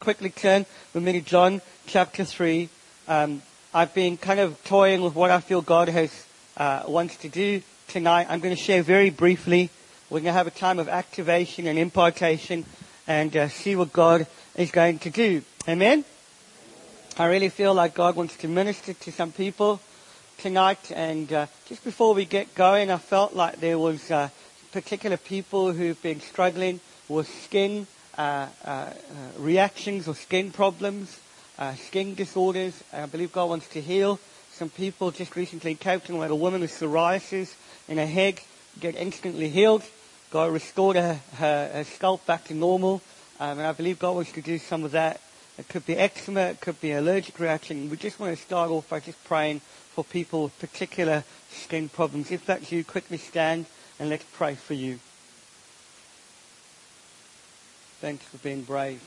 quickly turn with me to John chapter 3. I've been kind of toying with what I feel God has wants to do tonight. I'm going to share very briefly. We're going to have a time of activation and impartation and see what God is going to do. Amen? I really feel like God wants to minister to some people tonight. And just before we get going, I felt like there was particular people who've been struggling with skin reactions or skin problems, skin disorders. And I believe God wants to heal some people. Just recently came to like a woman with psoriasis in her head, get instantly healed. God restored her scalp back to normal. And I believe God wants to do some of that. It could be eczema, it could be allergic reaction. We just want to start off by just praying for people with particular skin problems. If that's you, quickly stand and let's pray for you. Thanks for being brave.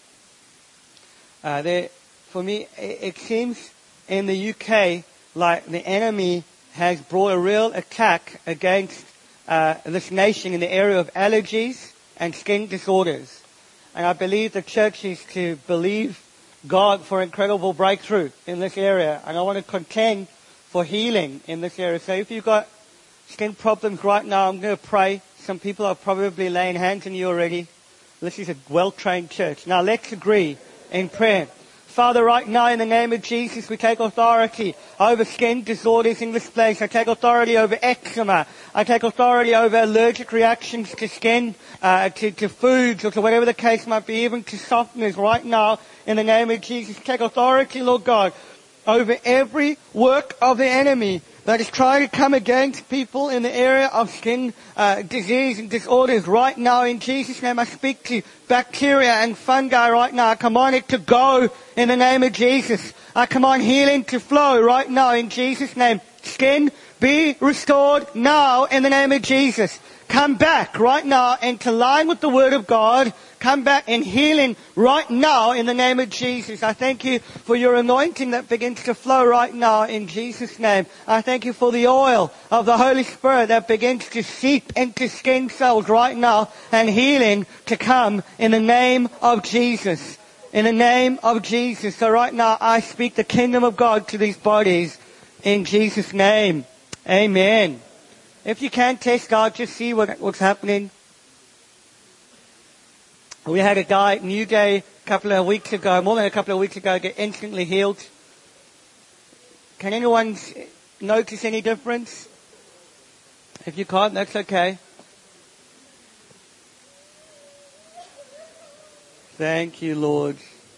For me, it seems in the UK like the enemy has brought a real attack against this nation in the area of allergies and skin disorders. And I believe the church is to believe God for incredible breakthrough in this area. And I want to contend for healing in this area. So if you've got skin problems right now, I'm going to pray. Some people are probably laying hands on you already. This is a well-trained church. Now let's agree in prayer. Father, right now in the name of Jesus, we take authority over skin disorders in this place. I take authority over eczema. I take authority over allergic reactions to skin, to foods, or to whatever the case might be, even to softeners right now in the name of Jesus. Take authority, Lord God, over every work of the enemy that is trying to come against people in the area of skin disease and disorders right now. In Jesus' name, I speak to bacteria and fungi right now. I command it to go in the name of Jesus. I command healing to flow right now in Jesus' name. Skin, be restored now in the name of Jesus. Come back right now into line with the Word of God. Come back in healing right now in the name of Jesus. I thank you for your anointing that begins to flow right now in Jesus' name. I thank you for the oil of the Holy Spirit that begins to seep into skin cells right now and healing to come in the name of Jesus. In the name of Jesus. So right now I speak the kingdom of God to these bodies in Jesus' name. Amen. If you can't taste God, just see what's happening. We had a guy at Newgate a couple of weeks ago, more than a couple of weeks ago, get instantly healed. Can anyone notice any difference? If you can't, that's okay. Thank you, Lord.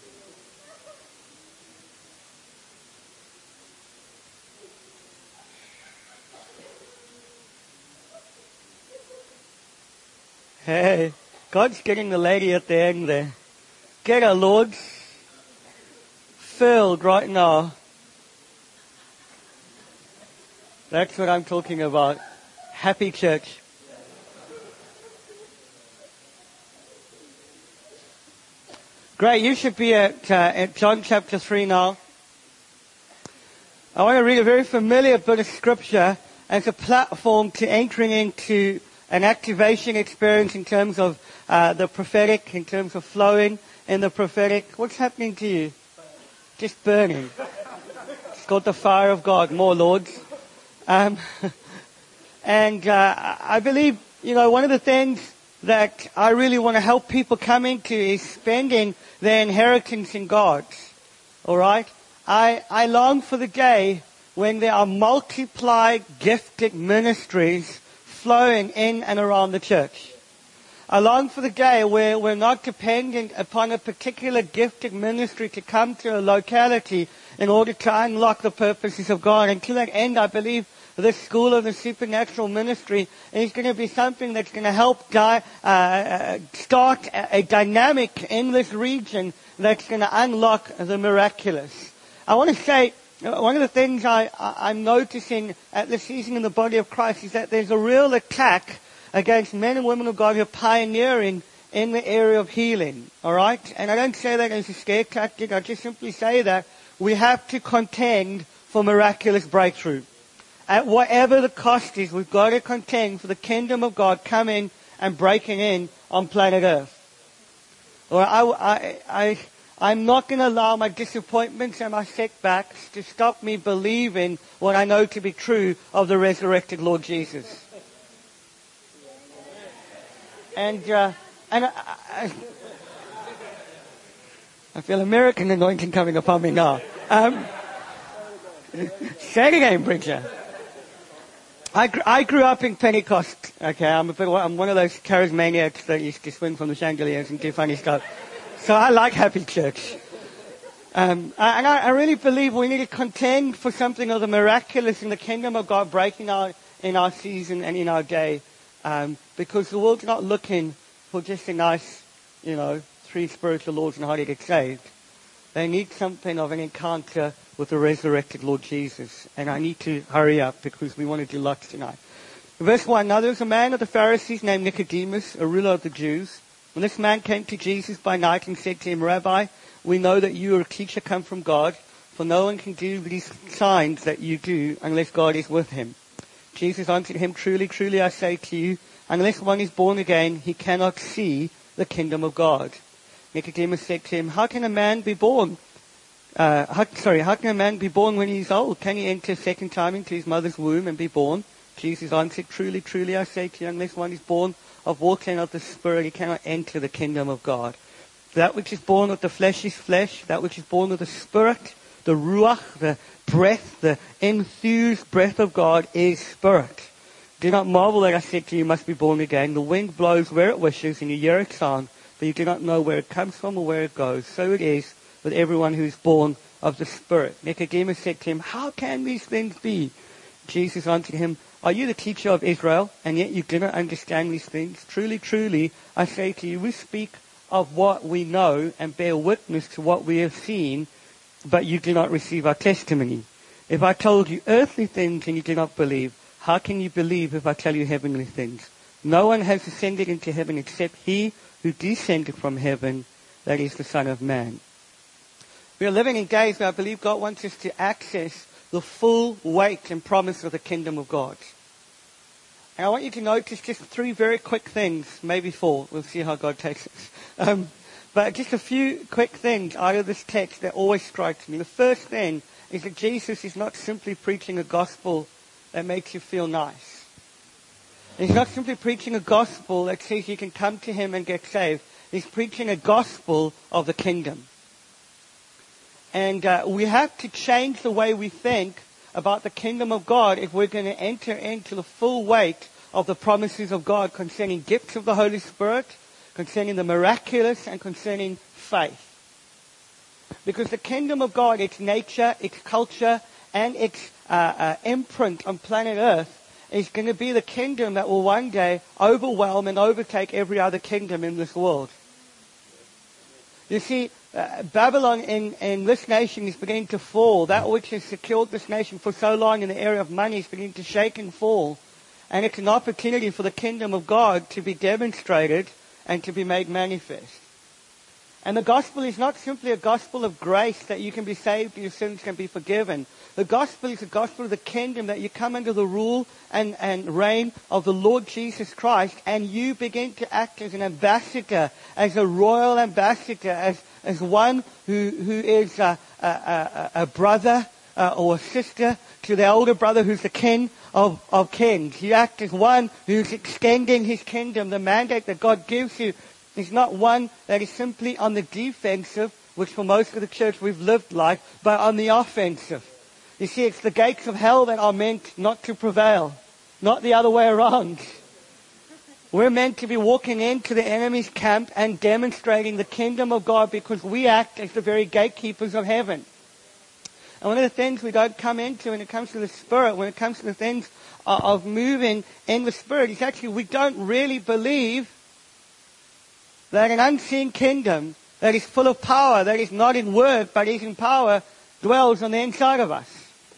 Hey, God's getting the lady at the end there. Get her, Lord. Filled right now. That's what I'm talking about. Happy church. Great, you should be at John chapter 3 now. I want to read a very familiar bit of scripture as a platform to entering into an activation experience in terms of the prophetic, in terms of flowing in the prophetic. What's happening to you? Just burning. It's called the fire of God. More Lords. I believe, one of the things that I really want to help people come into is spending their inheritance in God. All right? I long for the day when there are multiplied gifted ministries flowing in and around the church. I long for the day where we're not dependent upon a particular gifted ministry to come to a locality in order to unlock the purposes of God. And to that end, I believe this School of the Supernatural Ministry is going to be something that's going to help start a dynamic in this region that's going to unlock the miraculous. I want to say, one of the things I'm noticing at this season in the body of Christ is that there's a real attack against men and women of God who are pioneering in the area of healing. All right? And I don't say that as a scare tactic. I just simply say that we have to contend for miraculous breakthrough. At whatever the cost is, we've got to contend for the kingdom of God coming and breaking in on planet Earth. Or I I'm not going to allow my disappointments and my setbacks to stop me believing what I know to be true of the resurrected Lord Jesus. And I feel American anointing coming upon me now. Say it again, preacher. I grew up in Pentecost. Okay, I'm one of those charismaniacs that used to swing from the chandeliers and do funny stuff. So I like happy church. And I really believe we need to contend for something of the miraculous in the kingdom of God breaking out in our season and in our day. Because the world's not looking for just a nice, 3 spiritual laws and how to get saved. They need something of an encounter with the resurrected Lord Jesus. And I need to hurry up because we want to do lots tonight. Verse 1, now there was a man of the Pharisees named Nicodemus, a ruler of the Jews. When this man came to Jesus by night and said to him, Rabbi, we know that you are a teacher come from God, for no one can do these signs that you do unless God is with him. Jesus answered him, truly, truly, I say to you, unless one is born again, he cannot see the kingdom of God. Nicodemus said to him, how can a man be born? How can a man be born when he is old? Can he enter a second time into his mother's womb and be born? Jesus answered, truly, truly, I say to you, unless one is born of water and of the Spirit, he cannot enter the kingdom of God. That which is born of the flesh is flesh. That which is born of the Spirit, the Ruach, the breath, the infused breath of God is Spirit. Do not marvel that I said to you, you must be born again. The wind blows where it wishes, and you hear its sound, but you do not know where it comes from or where it goes. So it is with everyone who is born of the Spirit. Nicodemus said to him, how can these things be? Jesus answered him, are you the teacher of Israel, and yet you do not understand these things? Truly, truly, I say to you, we speak of what we know and bear witness to what we have seen, but you do not receive our testimony. If I told you earthly things and you do not believe, how can you believe if I tell you heavenly things? No one has ascended into heaven except he who descended from heaven, that is the Son of Man. We are living in days where I believe God wants us to access the full weight and promise of the kingdom of God. And I want you to notice just 3 very quick things, maybe 4. We'll see how God takes us. But just a few quick things out of this text that always strikes me. The first thing is that Jesus is not simply preaching a gospel that makes you feel nice. He's not simply preaching a gospel that says you can come to him and get saved. He's preaching a gospel of the kingdom. And we have to change the way we think about the kingdom of God if we're going to enter into the full weight of the promises of God concerning gifts of the Holy Spirit, concerning the miraculous, and concerning faith. Because the kingdom of God, its nature, its culture, and its imprint on planet Earth is going to be the kingdom that will one day overwhelm and overtake every other kingdom in this world. You see, Babylon in this nation is beginning to fall. That which has secured this nation for so long in the area of money is beginning to shake and fall. And it's an opportunity for the kingdom of God to be demonstrated and to be made manifest. And the gospel is not simply a gospel of grace that you can be saved, your sins can be forgiven. The gospel is a gospel of the kingdom that you come under the rule and reign of the Lord Jesus Christ, and you begin to act as an ambassador, as a royal ambassador, as one who is a brother or a sister to the older brother who's the king of kings. You act as one who's extending his kingdom. The mandate that God gives you is not one that is simply on the defensive, which for most of the church we've lived like, but on the offensive. You see, it's the gates of hell that are meant not to prevail, not the other way around. We're meant to be walking into the enemy's camp and demonstrating the kingdom of God because we act as the very gatekeepers of heaven. And one of the things we don't come into when it comes to the Spirit, when it comes to the things of moving in the Spirit, is actually we don't really believe that an unseen kingdom that is full of power, that is not in word but is in power, dwells on the inside of us.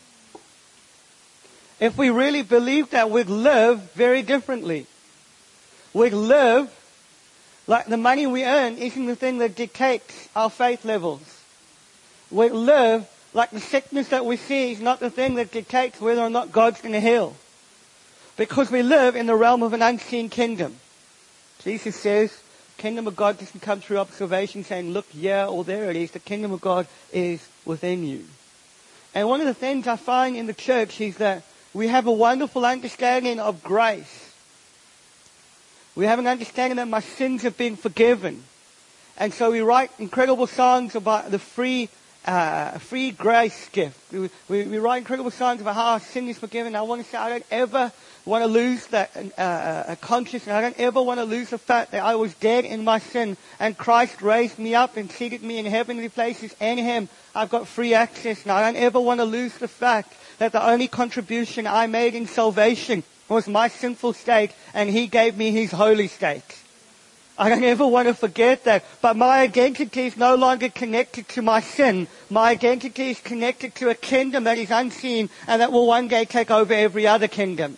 If we really believe that, we'd live very differently. We'd live like the money we earn isn't the thing that dictates our faith levels. We'd live like the sickness that we see is not the thing that dictates whether or not God's going to heal. Because we live in the realm of an unseen kingdom. Jesus says, Kingdom of God doesn't come through observation saying, look, yeah, or there it is. The kingdom of God is within you. And one of the things I find in the church is that we have a wonderful understanding of grace. We have an understanding that my sins have been forgiven. And so we write incredible songs about the free grace gift. We write incredible songs about how our sin is forgiven. I want to say I don't ever want to lose that consciousness. I don't ever want to lose the fact that I was dead in my sin and Christ raised me up and seated me in heavenly places. In Him, I've got free access now. I don't ever want to lose the fact that the only contribution I made in salvation was my sinful state and He gave me His holy state. I don't ever want to forget that. But my identity is no longer connected to my sin. My identity is connected to a kingdom that is unseen and that will one day take over every other kingdom.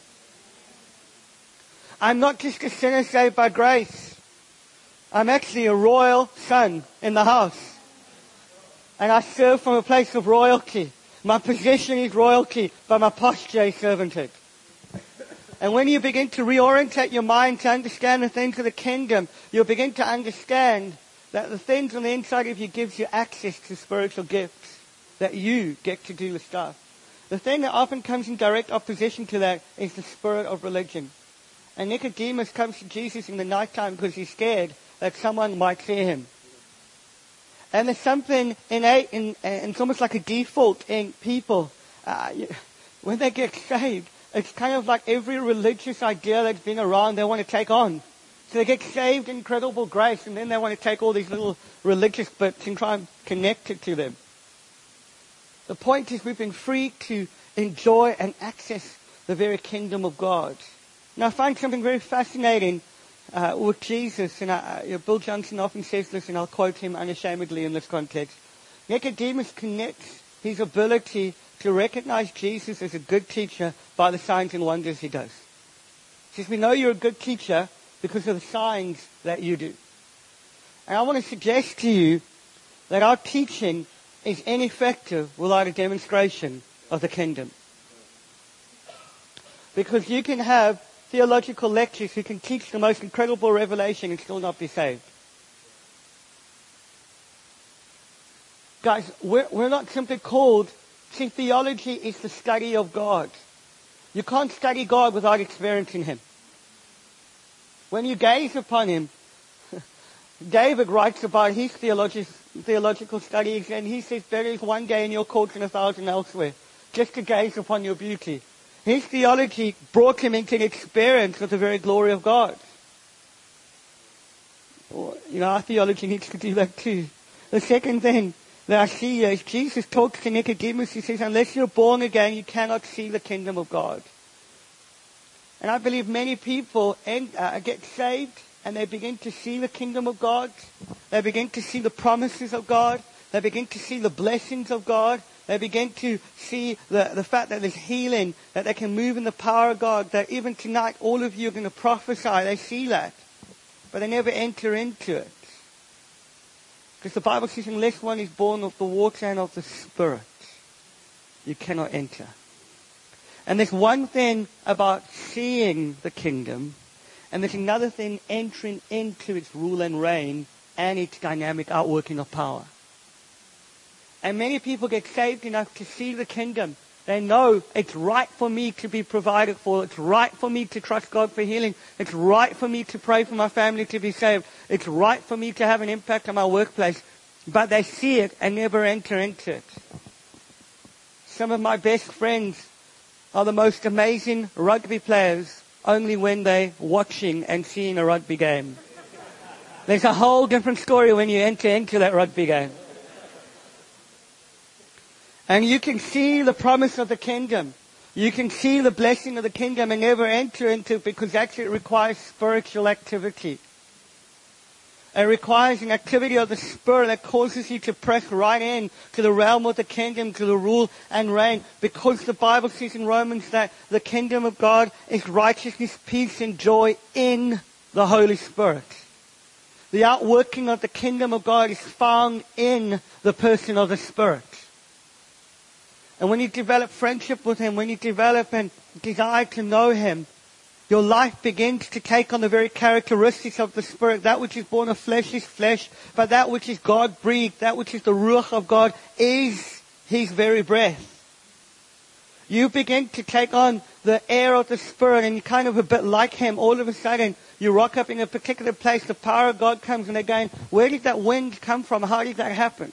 I'm not just a sinner saved by grace. I'm actually a royal son in the house. And I serve from a place of royalty. My position is royalty, but my posture is servanthood. And when you begin to reorientate your mind to understand the things of the kingdom, you'll begin to understand that the things on the inside of you gives you access to spiritual gifts, that you get to do the stuff. The thing that often comes in direct opposition to that is the spirit of religion. And Nicodemus comes to Jesus in the nighttime because he's scared that someone might see him. And there's something innate, and it's almost like a default in people. When they get saved, it's kind of like every religious idea that's been around they want to take on. So they get saved in incredible grace, and then they want to take all these little religious bits and try and connect it to them. The point is we've been free to enjoy and access the very kingdom of God. Now I find something very fascinating with Jesus, and Bill Johnson often says this, and I'll quote him unashamedly in this context. Nicodemus connects his ability to recognize Jesus as a good teacher by the signs and wonders He does. He says, we know you're a good teacher because of the signs that you do. And I want to suggest to you that our teaching is ineffective without a demonstration of the kingdom. Because you can have theological lectures who can teach the most incredible revelation and still not be saved. Guys, we're not simply called. See, theology is the study of God. You can't study God without experiencing Him. When you gaze upon Him, David writes about his theological studies, and he says, there is one day in your courts and 1,000 elsewhere, just to gaze upon your beauty. His theology brought him into an experience of the very glory of God. Our theology needs to do that too. The second thing that I see here is Jesus talks to Nicodemus. He says, unless you're born again, you cannot see the kingdom of God. And I believe many people get saved and they begin to see the kingdom of God. They begin to see the promises of God. They begin to see the blessings of God. They begin to see the fact that there's healing, that they can move in the power of God, that even tonight all of you are going to prophesy. They see that, but they never enter into it. Because the Bible says unless one is born of the water and of the Spirit, you cannot enter. And there's one thing about seeing the kingdom, and there's another thing entering into its rule and reign and its dynamic outworking of power. And many people get saved enough to see the kingdom. They know it's right for me to be provided for. It's right for me to trust God for healing. It's right for me to pray for my family to be saved. It's right for me to have an impact on my workplace. But they see it and never enter into it. Some of my best friends are the most amazing rugby players only when they're watching and seeing a rugby game. There's a whole different story when you enter into that rugby game. And you can see the promise of the kingdom. You can see the blessing of the kingdom and never enter into it because actually it requires spiritual activity. It requires an activity of the Spirit that causes you to press right in to the realm of the kingdom, to the rule and reign. Because the Bible says in Romans that the kingdom of God is righteousness, peace and joy in the Holy Spirit. The outworking of the kingdom of God is found in the person of the Spirit. And when you develop friendship with Him, when you develop a desire to know Him, Your life begins to take on the very characteristics of the Spirit. That which is born of flesh is flesh, but that which is God-breathed, that which is the Ruach of God, is His very breath. You begin to take on the air of the Spirit, and you're kind of a bit like Him. All of a sudden, you rock up in a particular place, the power of God comes, and they're going, where did that wind come from? How did that happen?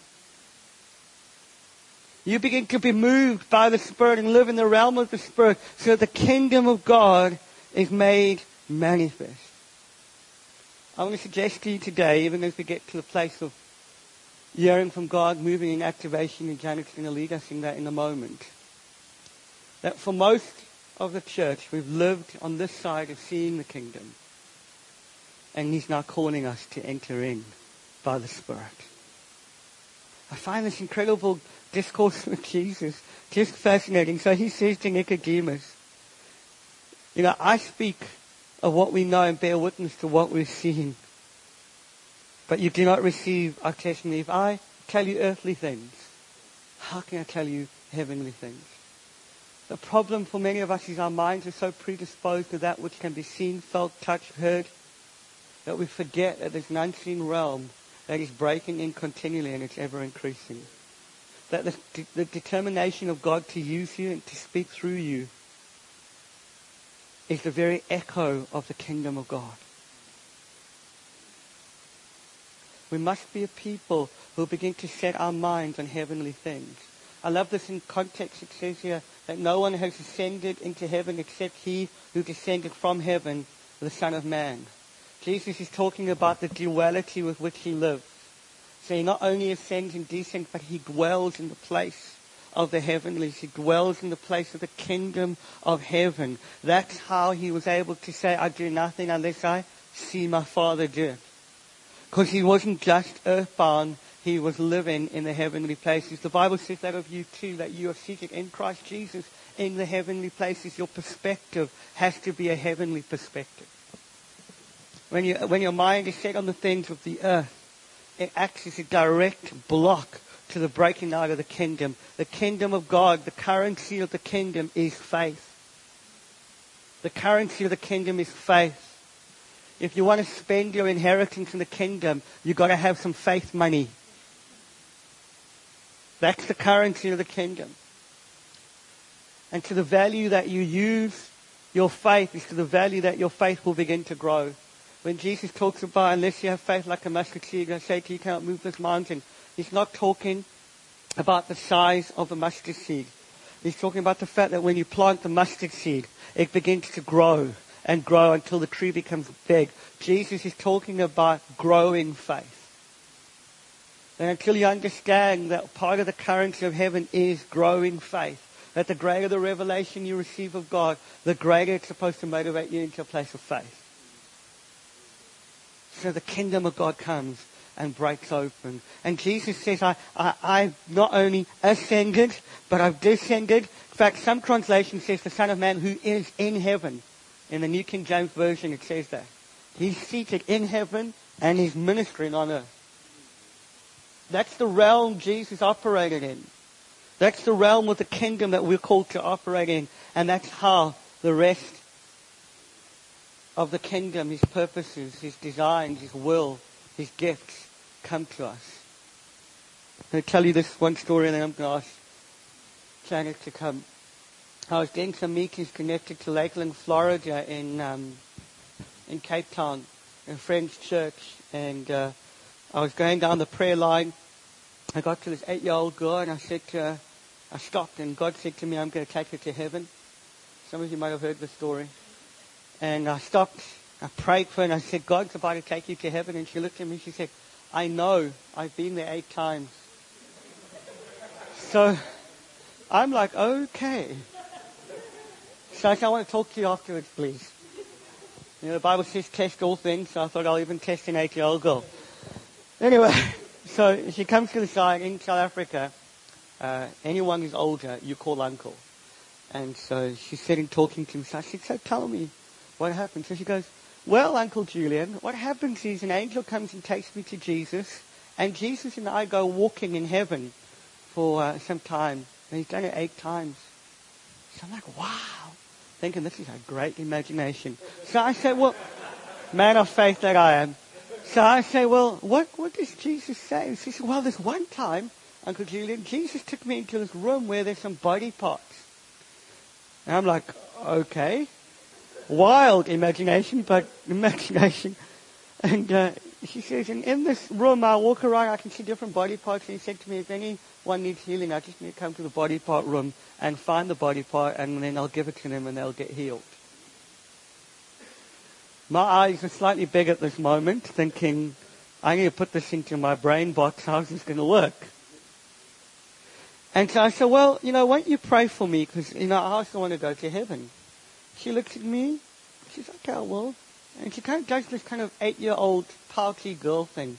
You begin to be moved by the Spirit and live in the realm of the Spirit, so the kingdom of God is made manifest. I want to suggest to you today, even as we get to the place of hearing from God, moving in activation, and Janet's going to lead us in that in a moment, that for most of the church, we've lived on this side of seeing the kingdom. And He's now calling us to enter in by the Spirit. I find this incredible discourse with Jesus just fascinating. So He says to Nicodemus, I speak of what we know and bear witness to what we've seen. But you do not receive our testimony. If I tell you earthly things, how can I tell you heavenly things? The problem for many of us is our minds are so predisposed to that which can be seen, felt, touched, heard, that we forget that there's an unseen realm that is breaking in continually and it's ever increasing. That the determination of God to use you and to speak through you is the very echo of the kingdom of God. We must be a people who begin to set our minds on heavenly things. I love this in context. It says here that no one has ascended into heaven except He who descended from heaven, the Son of Man. Jesus is talking about the duality with which He lives. So He not only ascends and descends, but He dwells in the place of the heavenlies. He dwells in the place of the kingdom of heaven. That's how He was able to say, I do nothing unless I see my Father do it. Because He wasn't just earthbound, He was living in the heavenly places. The Bible says that of you too, that you are seated in Christ Jesus in the heavenly places. Your perspective has to be a heavenly perspective. When your mind is set on the things of the earth, it acts as a direct block to the breaking out of the kingdom. The kingdom of God, the currency of the kingdom is faith. The currency of the kingdom is faith. If you want to spend your inheritance in the kingdom, you've got to have some faith money. That's the currency of the kingdom. And to the value that you use your faith is to the value that your faith will begin to grow. When Jesus talks about, unless you have faith like a mustard seed, I say to you, you cannot move this mountain. He's not talking about the size of the mustard seed. He's talking about the fact that when you plant the mustard seed, it begins to grow and grow until the tree becomes big. Jesus is talking about growing faith. And until you understand that part of the currency of heaven is growing faith, that the greater the revelation you receive of God, the greater it's supposed to motivate you into a place of faith. So the kingdom of God comes and breaks open. And Jesus says, I not only ascended, but I've descended. In fact, some translation says the Son of Man who is in heaven. In the New King James Version, it says that. He's seated in heaven and He's ministering on earth. That's the realm Jesus operated in. That's the realm of the kingdom that we're called to operate in. And that's how the rest of the kingdom, His purposes, His designs, His will, His gifts come to us. I'm going to tell you this one story and then I'm going to ask Janet to come. I was getting some meetings connected to Lakeland, Florida in Cape Town, in a friend's church. And I was going down the prayer line. I got to this 8-year-old girl and I said to her, I stopped and God said to me, I'm going to take her to heaven. Some of you might have heard the story. And I stopped, I prayed for her and I said, God's about to take you to heaven. And she looked at me, she said, I know, I've been there 8 times. So I'm like, okay. So I said, I want to talk to you afterwards, please. The Bible says test all things, so I thought I'll even test an 8-year-old girl. Anyway, so she comes to the side in South Africa. Anyone who's older, you call uncle. And so she's sitting talking to him. So I said, so tell me what happened. So she goes, well, Uncle Julian, what happens is an angel comes and takes me to Jesus. And Jesus and I go walking in heaven for some time. And He's done it 8 times. So I'm like, wow. thinking this is a great imagination. So I said, well, man of faith that I am. So I say, well, what does Jesus say? And she said, well, this one time, Uncle Julian, Jesus took me into this room where there's some body parts. And I'm like, okay. Wild imagination, but imagination. And she says, and in this room, I walk around, I can see different body parts. And he said to me, if anyone needs healing, I just need to come to the body part room and find the body part, and then I'll give it to them and they'll get healed. My eyes are slightly big at this moment, thinking, I need to put this into my brain box. How's this going to work? And so I said, well, won't you pray for me? Because, I also want to go to heaven. She looks at me. She's like, okay, I will. And she kind of does this kind of 8-year-old pouty girl thing.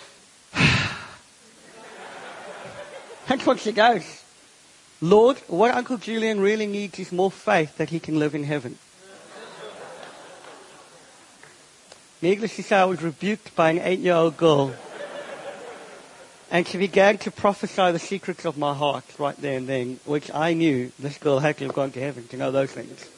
That's what she does. Lord, what Uncle Julian really needs is more faith that he can live in heaven. Needless to say, I was rebuked by an 8-year-old girl. And she began to prophesy the secrets of my heart right there and then, which I knew this girl had to have gone to heaven to know those things.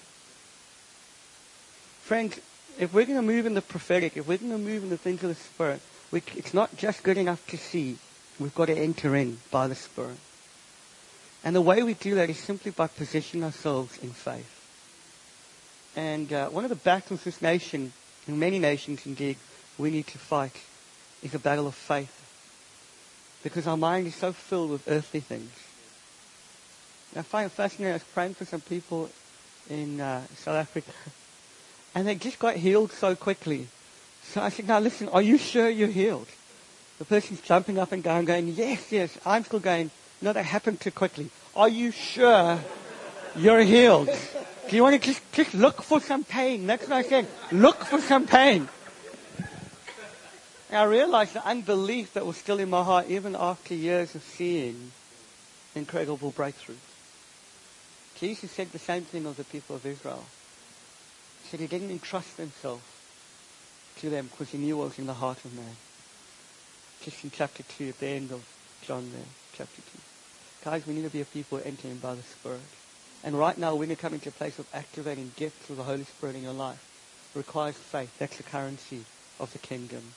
Friends, if we're going to move in the prophetic, if we're going to move in the things of the Spirit, it's not just good enough to see. We've got to enter in by the Spirit. And the way we do that is simply by positioning ourselves in faith. And one of the battles this nation, and many nations indeed, we need to fight is a battle of faith. Because our mind is so filled with earthly things. And I find it fascinating. I was praying for some people in South Africa. And they just got healed so quickly. So I said, now listen, are you sure you're healed? The person's jumping up and down going, yes. I'm still going, no, that happened too quickly. Are you sure you're healed? Do you want to just look for some pain? That's what I said. Look for some pain. And I realized the unbelief that was still in my heart even after years of seeing incredible breakthroughs. Jesus said the same thing of the people of Israel. He said he didn't entrust himself to them because he knew what was in the heart of man. Just in chapter 2, at the end of John there, chapter 2. Guys, we need to be a people entering by the Spirit. And right now, when you come into a place of activating gifts of the Holy Spirit in your life, it requires faith. That's the currency of the kingdom.